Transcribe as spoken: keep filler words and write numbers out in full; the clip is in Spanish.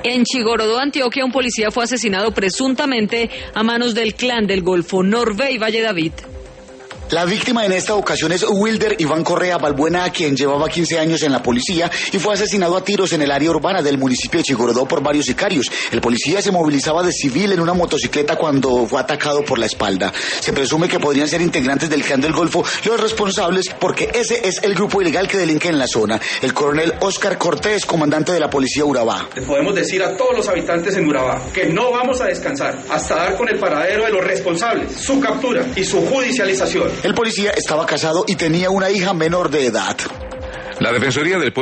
En Chigorodó, Antioquia, un policía fue asesinado presuntamente a manos del clan del Golfo. Norvey Valle David. La víctima en esta ocasión es Wilder Iván Correa Balbuena, quien llevaba quince años en la policía y fue asesinado a tiros en el área urbana del municipio de Chigorodó por varios sicarios. El policía se movilizaba de civil en una motocicleta cuando fue atacado por la espalda. Se presume que podrían ser integrantes del clan del Golfo los responsables, porque ese es el grupo ilegal que delinque en la zona. El coronel Oscar Cortés, comandante de la policía Urabá. Le podemos decir a todos los habitantes en Urabá que no vamos a descansar hasta dar con el paradero de los responsables, su captura y su judicialización. El policía estaba casado y tenía una hija menor de edad. La Defensoría del Pueblo